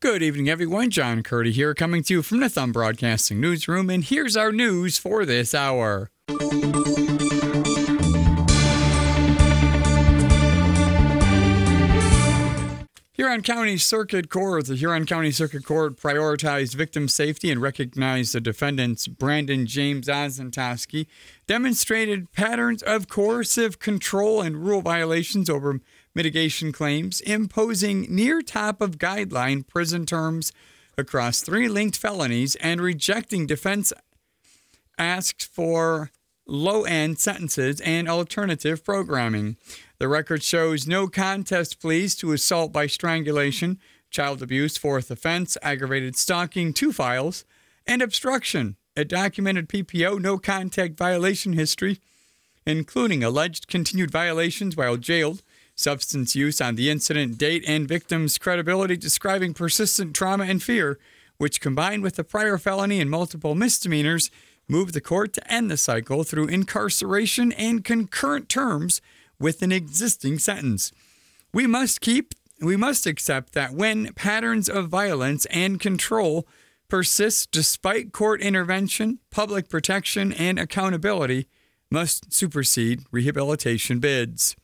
Good evening, everyone. John Curdy here, coming to you from the Thumb Broadcasting Newsroom, and here's our news for this hour. Huron County Circuit Court. The Huron County Circuit Court prioritized victim safety and recognized the defendants, Brandon James Ozentowski, demonstrated patterns of coercive control and rule violations over mitigation claims, imposing near top of guideline prison terms across 3 linked felonies, and rejecting defense asks for low-end sentences and alternative programming. The record shows no contest pleas to assault by strangulation, child abuse, 4th offense, aggravated stalking, 2 files, and obstruction, a documented PPO, no contact violation history, including alleged continued violations while jailed, substance use on the incident date, and victim's credibility describing persistent trauma and fear, which, combined with the prior felony and multiple misdemeanors, moved the court to end the cycle through incarceration and concurrent terms with an existing sentence. We must accept that when patterns of violence and control persist despite court intervention, public protection, and accountability must supersede rehabilitation bids.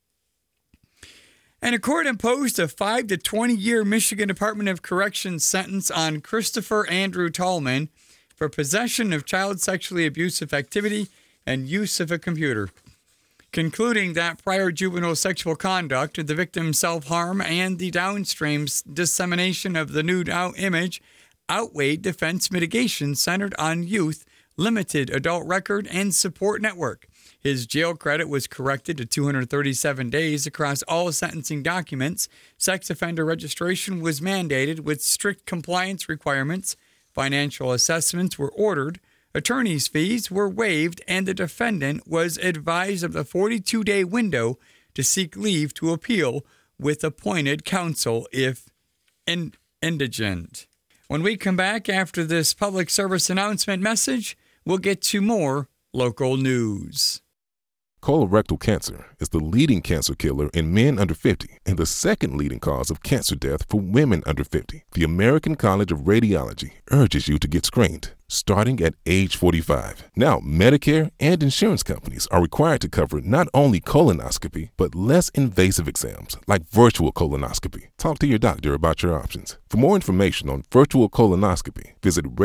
And a court imposed a 5 to 20-year Michigan Department of Corrections sentence on Christopher Andrew Tallman for possession of child sexually abusive activity and use of a computer, concluding that prior juvenile sexual conduct, the victim's self-harm, and the downstream dissemination of the nude image outweighed defense mitigation centered on youth, limited adult record, and support network. His jail credit was corrected to 237 days across all sentencing documents. Sex offender registration was mandated with strict compliance requirements. Financial assessments were ordered. Attorney's fees were waived, and the defendant was advised of the 42-day window to seek leave to appeal with appointed counsel if indigent. When we come back after this public service announcement message, we'll get to more local news. Colorectal cancer is the leading cancer killer in men under 50 and the second leading cause of cancer death for women under 50. The American College of Radiology urges you to get screened, starting at age 45. Now, Medicare and insurance companies are required to cover not only colonoscopy, but less invasive exams like virtual colonoscopy. Talk to your doctor about your options. For more information on virtual colonoscopy, visit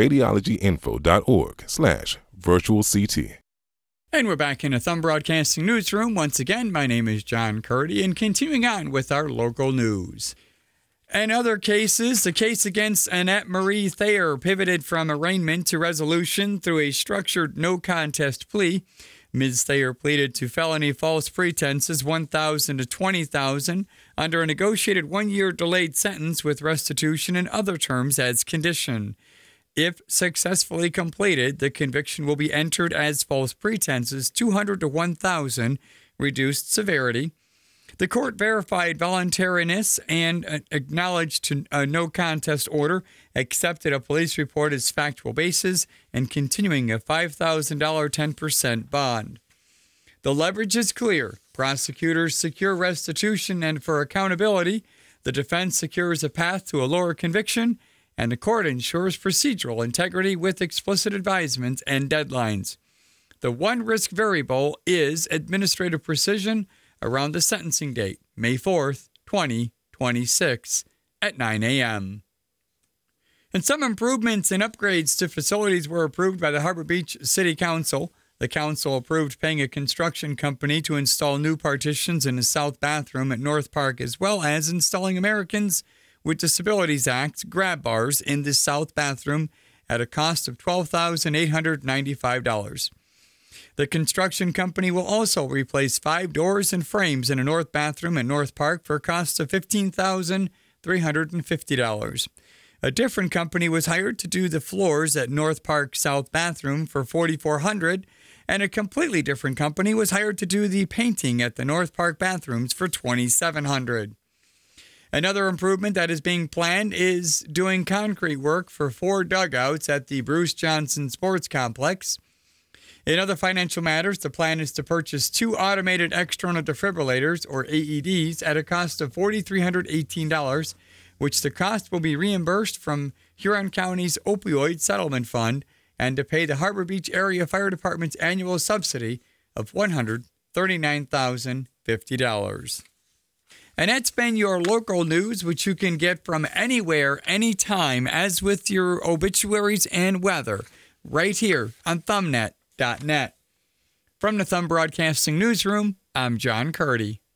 radiologyinfo.org/virtualct. And we're back in a Thumb Broadcasting Newsroom. Once again, my name is John Curdy, and continuing on with our local news. In other cases, the case against Annette Marie Thayer pivoted from arraignment to resolution through a structured no-contest plea. Ms. Thayer pleaded to felony false pretenses, $1,000 to $20,000, under a negotiated 1-year delayed sentence with restitution and other terms as condition. If successfully completed, the conviction will be entered as false pretenses, $200 to $1,000, reduced severity. The court verified voluntariness and acknowledged a no-contest order, accepted a police report as factual basis, and continuing a $5,000 10% bond. The leverage is clear. Prosecutors secure restitution, and for accountability, the defense secures a path to a lower conviction, and the court ensures procedural integrity with explicit advisements and deadlines. The one risk variable is administrative precision around the sentencing date, May 4th, 2026, at 9 a.m. And some improvements and upgrades to facilities were approved by the Harbor Beach City Council. The council approved paying a construction company to install new partitions in the south bathroom at North Park, as well as installing Americans with Disabilities Act grab bars in the south bathroom at a cost of $12,895. The construction company will also replace 5 doors and frames in a north bathroom at North Park for a cost of $15,350. A different company was hired to do the floors at North Park South Bathroom for $4,400, and a completely different company was hired to do the painting at the North Park bathrooms for $2,700. Another improvement that is being planned is doing concrete work for 4 dugouts at the Bruce Johnson Sports Complex. In other financial matters, the plan is to purchase 2 automated external defibrillators, or AEDs, at a cost of $4,318, which the cost will be reimbursed from Huron County's opioid settlement fund and to pay the Harbor Beach Area Fire Department's annual subsidy of $139,050. And that's been your local news, which you can get from anywhere, anytime, as with your obituaries and weather, right here on thumbnet.net. From the Thumb Broadcasting Newsroom, I'm John Curdy.